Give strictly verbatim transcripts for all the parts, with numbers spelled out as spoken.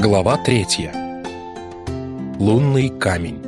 Глава третья. Лунный камень.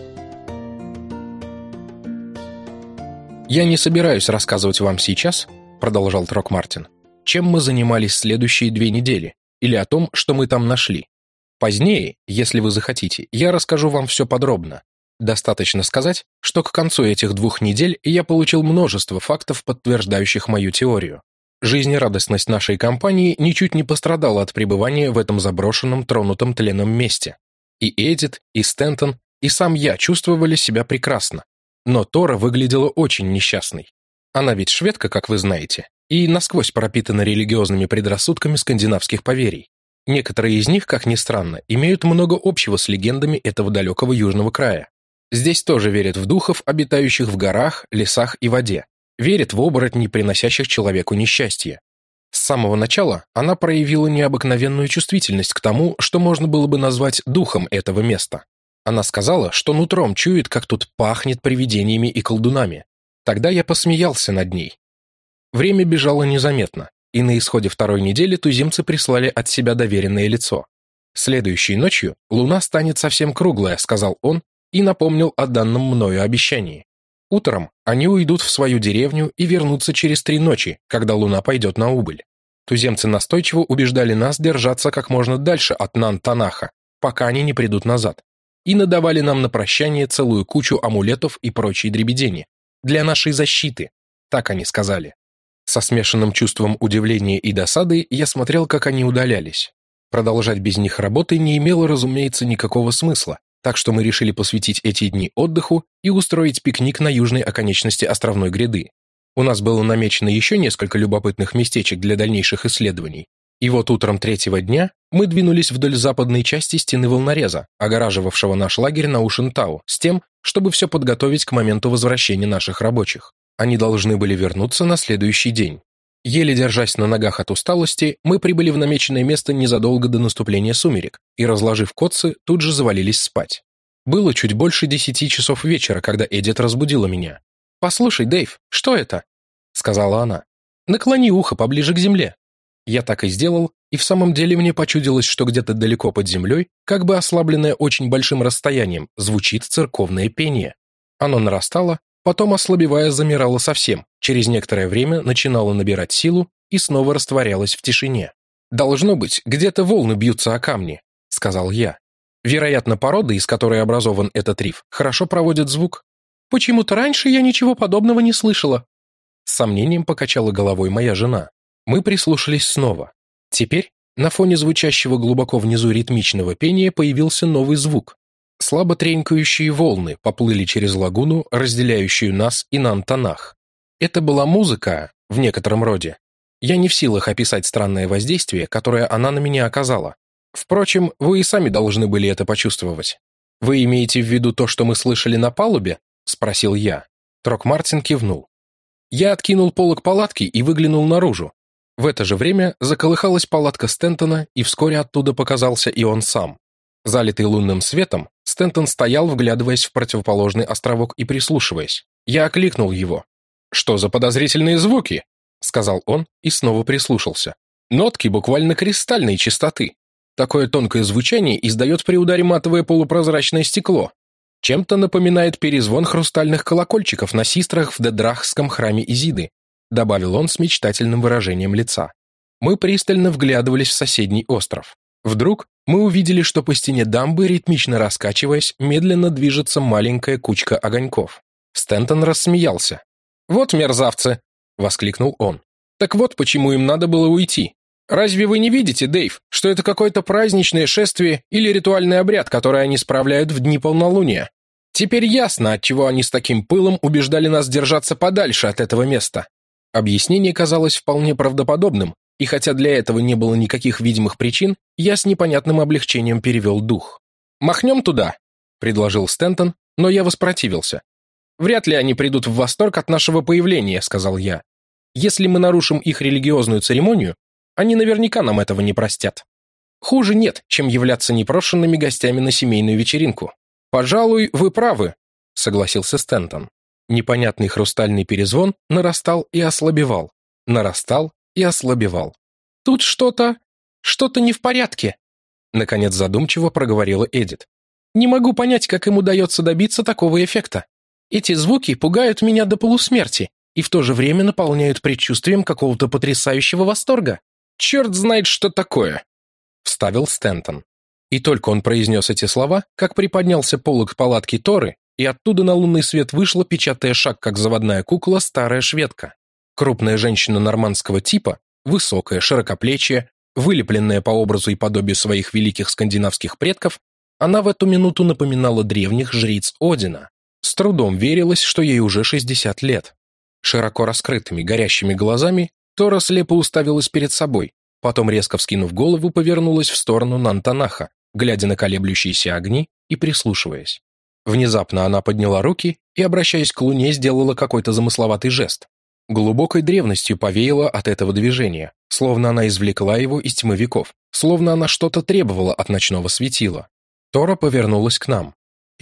«Я не собираюсь рассказывать вам сейчас, — продолжал Трокмартин, — чем мы занимались следующие две недели, или о том, что мы там нашли. Позднее, если вы захотите, я расскажу вам все подробно. Достаточно сказать, что к концу этих двух недель я получил множество фактов, подтверждающих мою теорию. Жизнерадостность нашей компании ничуть не пострадала от пребывания в этом заброшенном, тронутом тленом месте. И Эдит, и Стентон, и сам я чувствовали себя прекрасно. Но Тора выглядела очень несчастной. Она ведь шведка, как вы знаете, и насквозь пропитана религиозными предрассудками скандинавских поверий. Некоторые из них, как ни странно, имеют много общего с легендами этого далекого южного края. Здесь тоже верят в духов, обитающих в горах, лесах и воде. Верит в оборотней, приносящих человеку несчастье. С самого начала она проявила необыкновенную чувствительность к тому, что можно было бы назвать духом этого места. Она сказала, что нутром чует, как тут пахнет привидениями и колдунами. Тогда я посмеялся над ней. Время бежало незаметно, и на исходе второй недели туземцы прислали от себя доверенное лицо. «Следующей ночью луна станет совсем круглая», — сказал он, и напомнил о данном мною обещании. Утром они уйдут в свою деревню и вернутся через три ночи, когда луна пойдет на убыль. Туземцы настойчиво убеждали нас держаться как можно дальше от Нан-Танаха, пока они не придут назад, и надавали нам на прощание целую кучу амулетов и прочей дребедени. Для нашей защиты, так они сказали. Со смешанным чувством удивления и досады я смотрел, как они удалялись. Продолжать без них работы не имело, разумеется, никакого смысла. Так что мы решили посвятить эти дни отдыху и устроить пикник на южной оконечности островной гряды. У нас было намечено еще несколько любопытных местечек для дальнейших исследований. И вот утром третьего дня мы двинулись вдоль западной части стены волнореза, огораживавшего наш лагерь на Ушентау, с тем, чтобы все подготовить к моменту возвращения наших рабочих. Они должны были вернуться на следующий день. Еле держась на ногах от усталости, мы прибыли в намеченное место незадолго до наступления сумерек и, разложив котцы, тут же завалились спать. Было чуть больше десяти часов вечера, когда Эдит разбудила меня. «Послушай, Дэйв, что это?» — сказала она. «Наклони ухо поближе к земле». Я так и сделал, и в самом деле мне почудилось, что где-то далеко под землей, как бы ослабленное очень большим расстоянием, звучит церковное пение. Оно нарастало, потом, ослабевая, замирало совсем, через некоторое время начинало набирать силу и снова растворялось в тишине. «Должно быть, где-то волны бьются о камни», — сказал я. «Вероятно, порода, из которой образован этот риф, хорошо проводит звук». «Почему-то раньше я ничего подобного не слышала», — с сомнением покачала головой моя жена. Мы прислушались снова. Теперь на фоне звучащего глубоко внизу ритмичного пения появился новый звук. Слабо тренькающие волны поплыли через лагуну, разделяющую нас и Нан-Танах. Это была музыка, в некотором роде. Я не в силах описать странное воздействие, которое она на меня оказала. Впрочем, вы и сами должны были это почувствовать. «Вы имеете в виду то, что мы слышали на палубе?» — спросил я. Трокмартин кивнул. Я откинул полог палатки и выглянул наружу. В это же время заколыхалась палатка Стентона, и вскоре оттуда показался и он сам. Залитый лунным светом, Стентон стоял, вглядываясь в противоположный островок и прислушиваясь. Я окликнул его. «Что за подозрительные звуки?» — сказал он и снова прислушался. «Нотки буквально кристальной чистоты. Такое тонкое звучание издает при ударе матовое полупрозрачное стекло. Чем-то напоминает перезвон хрустальных колокольчиков на систрах в Дедрахском храме Изиды», — добавил он с мечтательным выражением лица. Мы пристально вглядывались в соседний остров. Вдруг мы увидели, что по стене дамбы, ритмично раскачиваясь, медленно движется маленькая кучка огоньков. Стентон рассмеялся. «Вот мерзавцы!» — воскликнул он. «Так вот почему им надо было уйти. Разве вы не видите, Дэйв, что это какое-то праздничное шествие или ритуальный обряд, который они справляют в дни полнолуния? Теперь ясно, отчего они с таким пылом убеждали нас держаться подальше от этого места». Объяснение казалось вполне правдоподобным, и хотя для этого не было никаких видимых причин, я с непонятным облегчением перевел дух. «Махнем туда», — предложил Стентон, но я воспротивился. «Вряд ли они придут в восторг от нашего появления», — сказал я. «Если мы нарушим их религиозную церемонию, они наверняка нам этого не простят. Хуже нет, чем являться непрошенными гостями на семейную вечеринку». «Пожалуй, вы правы», — согласился Стентон. Непонятный хрустальный перезвон нарастал и ослабевал, нарастал и ослабевал. «Тут что-то... что-то не в порядке», Наконец задумчиво проговорила Эдит. «Не могу понять, как им удается добиться такого эффекта. Эти звуки пугают меня до полусмерти и в то же время наполняют предчувствием какого-то потрясающего восторга». «Черт знает, что такое!» — вставил Стентон. И только он произнес эти слова, как приподнялся полог палатки Торы, и оттуда на лунный свет вышла, печатая шаг, как заводная кукла, старая шведка. Крупная женщина нормандского типа, высокая, широкоплечья, вылепленная по образу и подобию своих великих скандинавских предков, она в эту минуту напоминала древних жриц Одина. С трудом верилось, что ей уже шестьдесят лет. Широко раскрытыми, горящими глазами Тора слепо уставилась перед собой, потом, резко вскинув голову, повернулась в сторону Нантанаха, глядя на колеблющиеся огни и прислушиваясь. Внезапно она подняла руки и, обращаясь к луне, сделала какой-то замысловатый жест. Глубокой древностью повеяло от этого движения, словно она извлекла его из тьмы веков, словно она что-то требовала от ночного светила. Тора повернулась к нам.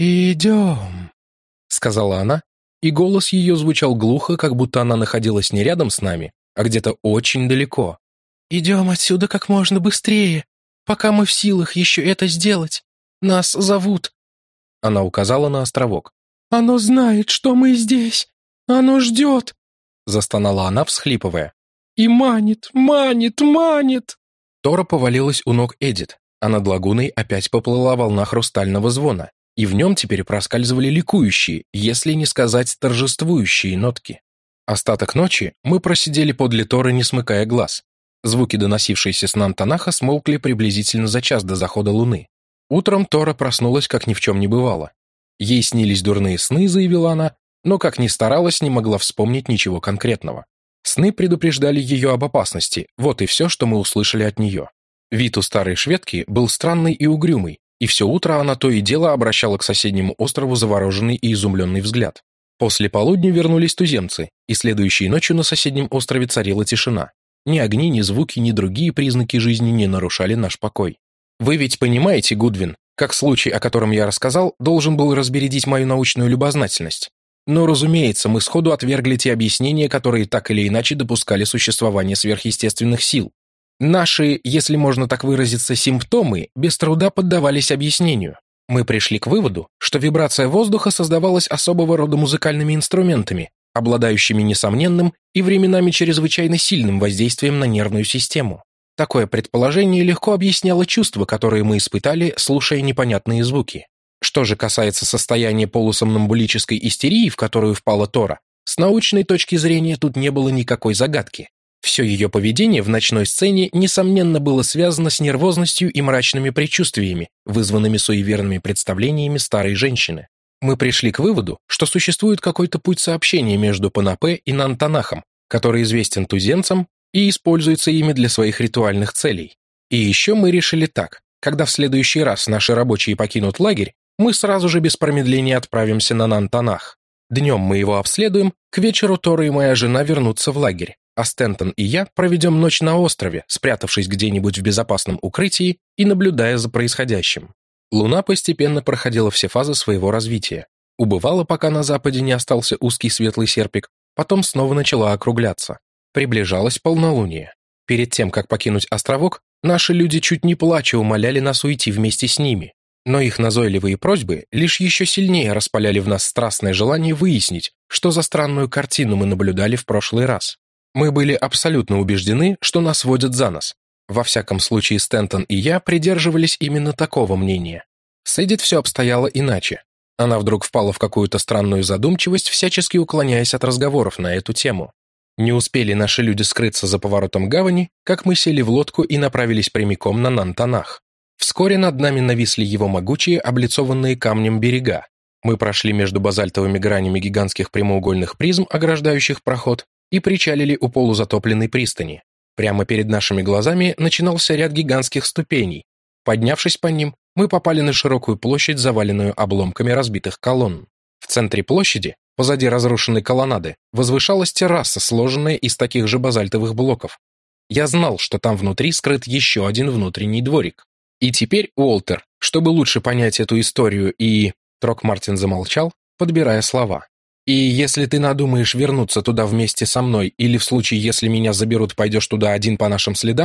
«Идем», — сказала она, и голос ее звучал глухо, как будто она находилась не рядом с нами, а где-то очень далеко. «Идем отсюда как можно быстрее, пока мы в силах еще это сделать. Нас зовут». Она указала на островок. «Оно знает, что мы здесь. Оно ждет», — застонала она, всхлипывая. «И манит, манит, манит». Тора повалилась у ног Эдит, а над лагуной опять поплыла волна хрустального звона, и в нем теперь проскальзывали ликующие, если не сказать торжествующие нотки. Остаток ночи мы просидели подле Торы, не смыкая глаз. Звуки, доносившиеся с Нантанаха, смолкли приблизительно за час до захода луны. Утром Тора проснулась, как ни в чем не бывало. Ей снились дурные сны, заявила она, но, как ни старалась, не могла вспомнить ничего конкретного. Сны предупреждали ее об опасности, вот и все, что мы услышали от нее. Вид у старой шведки был странный и угрюмый, и все утро она то и дело обращала к соседнему острову завороженный и изумленный взгляд. После полудня вернулись туземцы, и следующей ночью на соседнем острове царила тишина. Ни огни, ни звуки, ни другие признаки жизни не нарушали наш покой. Вы ведь понимаете, Гудвин, как случай, о котором я рассказал, должен был разбередить мою научную любознательность. Но, разумеется, мы сходу отвергли те объяснения, которые так или иначе допускали существование сверхъестественных сил. Наши, если можно так выразиться, симптомы без труда поддавались объяснению. Мы пришли к выводу, что вибрация воздуха создавалась особого рода музыкальными инструментами, обладающими несомненным и временами чрезвычайно сильным воздействием на нервную систему. Такое предположение легко объясняло чувства, которые мы испытали, слушая непонятные звуки. Что же касается состояния полусомнамбулической истерии, в которую впала Тора, с научной точки зрения тут не было никакой загадки. Все ее поведение в ночной сцене, несомненно, было связано с нервозностью и мрачными предчувствиями, вызванными суеверными представлениями старой женщины. Мы пришли к выводу, что существует какой-то путь сообщения между Панапе и Нантанахом, который известен туземцам и используется ими для своих ритуальных целей. И еще мы решили так: когда в следующий раз наши рабочие покинут лагерь, мы сразу же без промедления отправимся на Нантанах. Днем мы его обследуем, к вечеру Тора и моя жена вернутся в лагерь, а Стентон и я проведем ночь на острове, спрятавшись где-нибудь в безопасном укрытии и наблюдая за происходящим. Луна постепенно проходила все фазы своего развития. Убывала, пока на западе не остался узкий светлый серпик, потом снова начала округляться. Приближалось полнолуние. Перед тем, как покинуть островок, наши люди чуть не плача умоляли нас уйти вместе с ними. Но их назойливые просьбы лишь еще сильнее распаляли в нас страстное желание выяснить, что за странную картину мы наблюдали в прошлый раз. Мы были абсолютно убеждены, что нас водят за нос. Во всяком случае, Стентон и я придерживались именно такого мнения. С Эдит все обстояло иначе. Она вдруг впала в какую-то странную задумчивость, всячески уклоняясь от разговоров на эту тему. Не успели наши люди скрыться за поворотом гавани, как мы сели в лодку и направились прямиком на Нантанах. Вскоре над нами нависли его могучие, облицованные камнем берега. Мы прошли между базальтовыми гранями гигантских прямоугольных призм, ограждающих проход, и причалили у полузатопленной пристани. Прямо перед нашими глазами начинался ряд гигантских ступеней. Поднявшись по ним, мы попали на широкую площадь, заваленную обломками разбитых колонн. В центре площади, позади разрушенной колоннады, возвышалась терраса, сложенная из таких же базальтовых блоков. Я знал, что там внутри скрыт еще один внутренний дворик. И теперь, Уолтер, чтобы лучше понять эту историю и... Трокмартин замолчал, подбирая слова. И если ты надумаешь вернуться туда вместе со мной, или в случае, если меня заберут, пойдешь туда один по нашим следам,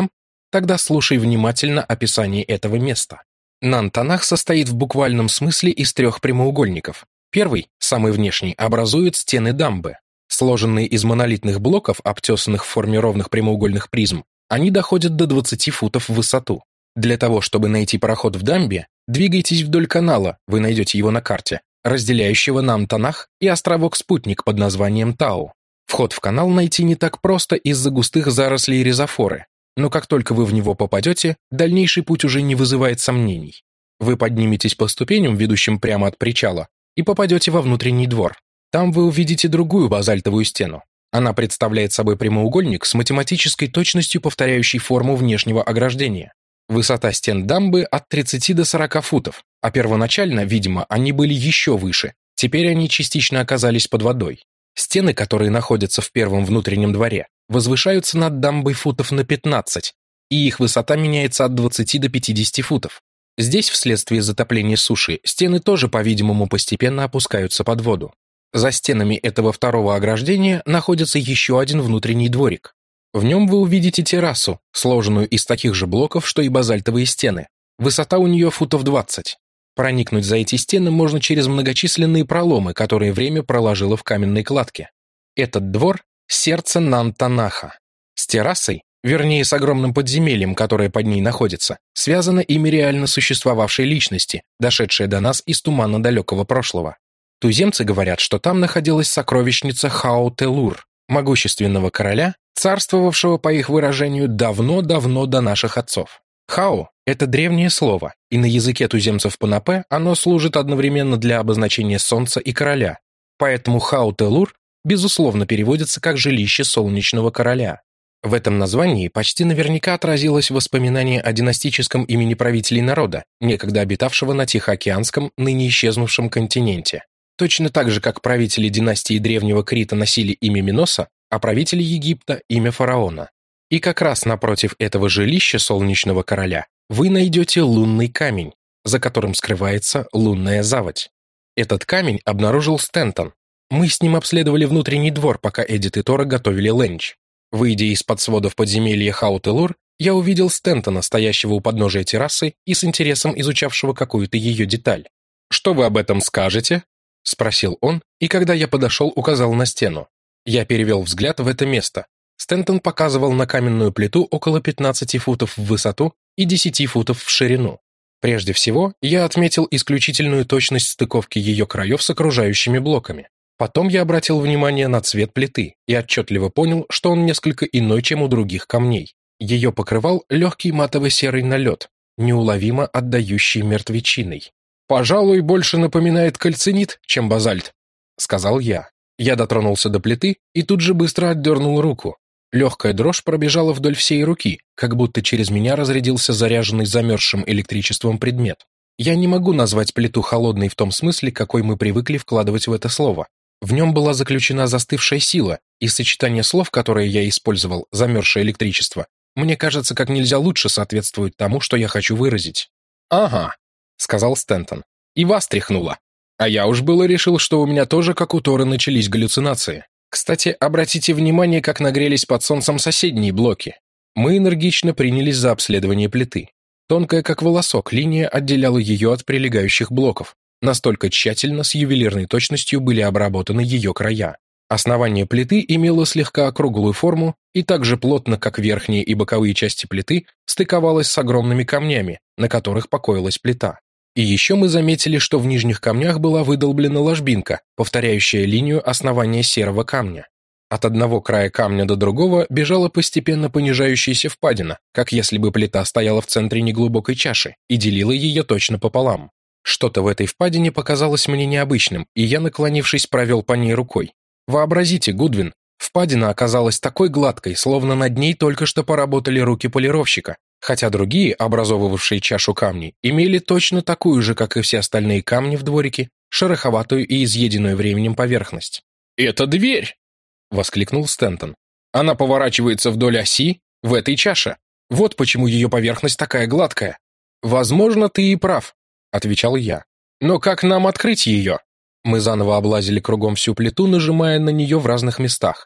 Тогда слушай внимательно описание этого места. Нантанах состоит в буквальном смысле из трех прямоугольников. Первый, самый внешний, образует стены дамбы. Сложенные из монолитных блоков, обтесанных в форме ровных прямоугольных призм, они доходят до двадцати футов в высоту. Для того, чтобы найти проход в дамбе, двигайтесь вдоль канала, вы найдете его на карте, разделяющего Нантанах и островок-спутник под названием Тау. Вход в канал найти не так просто из-за густых зарослей ризофоры, но как только вы в него попадете, дальнейший путь уже не вызывает сомнений. Вы подниметесь по ступеням, ведущим прямо от причала, и попадете во внутренний двор. Там вы увидите другую базальтовую стену. Она представляет собой прямоугольник с математической точностью, повторяющий форму внешнего ограждения. Высота стен дамбы от тридцати до сорока футов, а первоначально, видимо, они были еще выше, теперь они частично оказались под водой. Стены, которые находятся в первом внутреннем дворе, возвышаются над дамбой футов на пятнадцать, и их высота меняется от двадцати до пятидесяти футов. Здесь, вследствие затопления суши, стены тоже, по-видимому, постепенно опускаются под воду. За стенами этого второго ограждения находится еще один внутренний дворик. В нем вы увидите террасу, сложенную из таких же блоков, что и базальтовые стены. Высота у нее футов двадцать. Проникнуть за эти стены можно через многочисленные проломы, которые время проложило в каменной кладке. Этот двор – сердце Нантанаха. С террасой, вернее с огромным подземельем, которое под ней находится, связано имя реально существовавшей личности, дошедшее до нас из тумана далекого прошлого. Туземцы говорят, что там находилась сокровищница Хаотелур, могущественного короля, царствовавшего, по их выражению, давно-давно до наших отцов. Хао – это древнее слово, и на языке туземцев Панапе оно служит одновременно для обозначения солнца и короля, поэтому Хаотелур, безусловно, переводится как «жилище солнечного короля». В этом названии почти наверняка отразилось воспоминание о династическом имени правителей народа, некогда обитавшего на Тихоокеанском, ныне исчезнувшем континенте. Точно так же, как правители династии Древнего Крита носили имя Миноса, а правители Египта – имя фараона. И как раз напротив этого жилища солнечного короля вы найдете лунный камень, за которым скрывается лунная заводь. Этот камень обнаружил Стентон. Мы с ним обследовали внутренний двор, пока Эдит и Тора готовили ленч. Выйдя из-под сводов подземелья Хаотелур, я увидел Стентона, стоящего у подножия террасы и с интересом изучавшего какую-то ее деталь. «Что вы об этом скажете?» — спросил он, и когда я подошел, указал на стену. Я перевел взгляд в это место. Стентон показывал на каменную плиту около пятнадцати футов в высоту и десяти футов в ширину. Прежде всего, я отметил исключительную точность стыковки ее краев с окружающими блоками. Потом я обратил внимание на цвет плиты и отчетливо понял, что он несколько иной, чем у других камней. Ее покрывал легкий матово-серый налет, неуловимо отдающий мертвечиной. «Пожалуй, больше напоминает кальцинит, чем базальт», — сказал я. Я дотронулся до плиты и тут же быстро отдернул руку. Легкая дрожь пробежала вдоль всей руки, как будто через меня разрядился заряженный замерзшим электричеством предмет. Я не могу назвать плиту холодной в том смысле, какой мы привыкли вкладывать в это слово. В нем была заключена застывшая сила, и сочетание слов, которые я использовал, замерзшее электричество, мне кажется, как нельзя лучше соответствует тому, что я хочу выразить. «Ага», — сказал Стентон, — «и вас тряхнуло. А я уж было решил, что у меня тоже, как у Торы, начались галлюцинации. Кстати, обратите внимание, как нагрелись под солнцем соседние блоки. Мы энергично принялись за обследование плиты. Тонкая, как волосок, линия отделяла ее от прилегающих блоков. Настолько тщательно, с ювелирной точностью были обработаны ее края. Основание плиты имело слегка округлую форму и так же плотно, как верхние и боковые части плиты, стыковалось с огромными камнями, на которых покоилась плита. И еще мы заметили, что в нижних камнях была выдолблена ложбинка, повторяющая линию основания серого камня. От одного края камня до другого бежала постепенно понижающаяся впадина, как если бы плита стояла в центре неглубокой чаши и делила ее точно пополам. Что-то в этой впадине показалось мне необычным, и я, наклонившись, провел по ней рукой. Вообразите, Гудвин, впадина оказалась такой гладкой, словно над ней только что поработали руки полировщика, хотя другие, образовывавшие чашу камней, имели точно такую же, как и все остальные камни в дворике, шероховатую и изъеденную временем поверхность. «Это дверь!» — воскликнул Стентон. «Она поворачивается вдоль оси в этой чаше. Вот почему ее поверхность такая гладкая». «Возможно, ты и прав», — отвечал я. «Но как нам открыть ее?» Мы заново облазили кругом всю плиту, нажимая на нее в разных местах.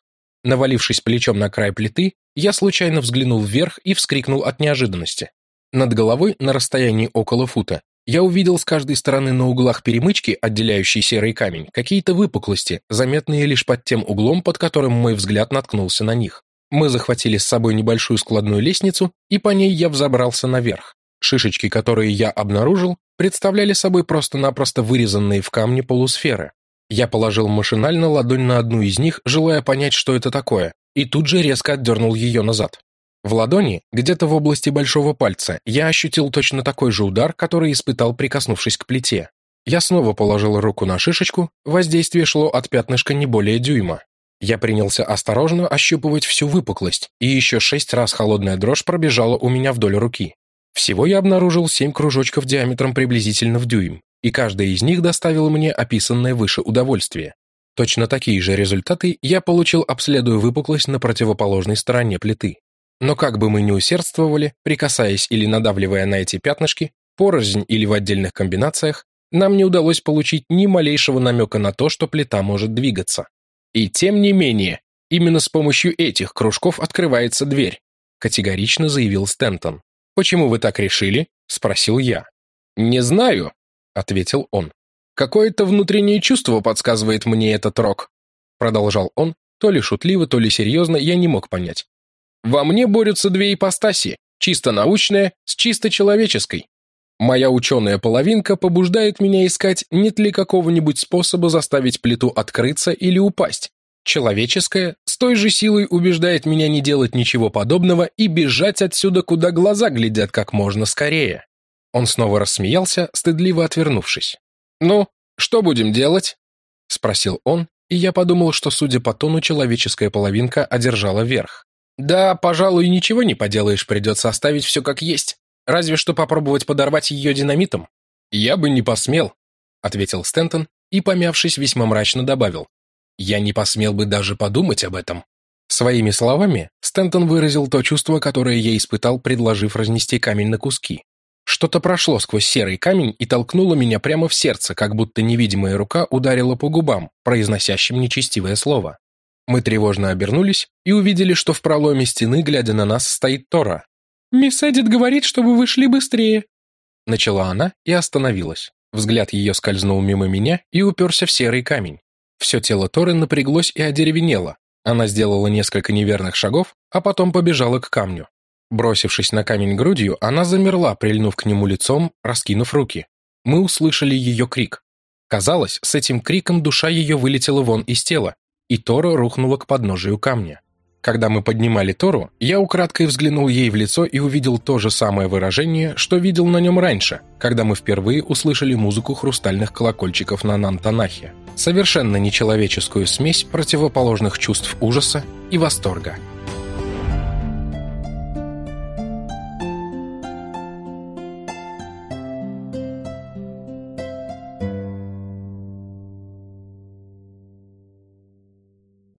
Навалившись плечом на край плиты, я случайно взглянул вверх и вскрикнул от неожиданности. Над головой, на расстоянии около фута, я увидел с каждой стороны на углах перемычки, отделяющей серый камень, какие-то выпуклости, заметные лишь под тем углом, под которым мой взгляд наткнулся на них. Мы захватили с собой небольшую складную лестницу, и по ней я взобрался наверх. Шишечки, которые я обнаружил, представляли собой просто-напросто вырезанные в камне полусферы. Я положил машинально ладонь на одну из них, желая понять, что это такое, и тут же резко отдернул ее назад. В ладони, где-то в области большого пальца, я ощутил точно такой же удар, который испытал, прикоснувшись к плите. Я снова положил руку на шишечку, воздействие шло от пятнышка не более дюйма. Я принялся осторожно ощупывать всю выпуклость, и еще шесть раз холодная дрожь пробежала у меня вдоль руки. Всего я обнаружил семь кружочков диаметром приблизительно в дюйм, и каждая из них доставила мне описанное выше удовольствие. Точно такие же результаты я получил, обследуя выпуклость на противоположной стороне плиты. Но как бы мы ни усердствовали, прикасаясь или надавливая на эти пятнышки, порознь или в отдельных комбинациях, нам не удалось получить ни малейшего намека на то, что плита может двигаться. И тем не менее, именно с помощью этих кружков открывается дверь, категорично заявил Стентон. «Почему вы так решили?» – спросил я. «Не знаю», – ответил он. «Какое-то внутреннее чувство подсказывает мне этот рок», – продолжал он, то ли шутливо, то ли серьезно, я не мог понять. «Во мне борются две ипостаси, чисто научная с чисто человеческой. Моя ученая половинка побуждает меня искать, нет ли какого-нибудь способа заставить плиту открыться или упасть. Человеческая с той же силой убеждает меня не делать ничего подобного и бежать отсюда, куда глаза глядят, как можно скорее». Он снова рассмеялся, стыдливо отвернувшись. «Ну, что будем делать?» – спросил он, и я подумал, что, судя по тону, человеческая половинка одержала верх. «Да, пожалуй, ничего не поделаешь, придется оставить все как есть. Разве что попробовать подорвать ее динамитом». «Я бы не посмел», — ответил Стентон и, помявшись, весьма мрачно добавил. «Я не посмел бы даже подумать об этом». Своими словами Стентон выразил то чувство, которое я испытал, предложив разнести камень на куски. Что-то прошло сквозь серый камень и толкнуло меня прямо в сердце, как будто невидимая рука ударила по губам, произносящим нечестивое слово. Мы тревожно обернулись и увидели, что в проломе стены, глядя на нас, стоит Тора. «Мисс Эдит говорит, чтобы вы шли быстрее», — начала она и остановилась. Взгляд ее скользнул мимо меня и уперся в серый камень. Все тело Торы напряглось и одеревенело. Она сделала несколько неверных шагов, а потом побежала к камню. Бросившись на камень грудью, она замерла, прильнув к нему лицом, раскинув руки. Мы услышали ее крик. Казалось, с этим криком душа ее вылетела вон из тела, и Тора рухнула к подножию камня. Когда мы поднимали Тору, я украдкой взглянул ей в лицо и увидел то же самое выражение, что видел на нем раньше, когда мы впервые услышали музыку хрустальных колокольчиков на Нантанахе. Совершенно нечеловеческую смесь противоположных чувств ужаса и восторга.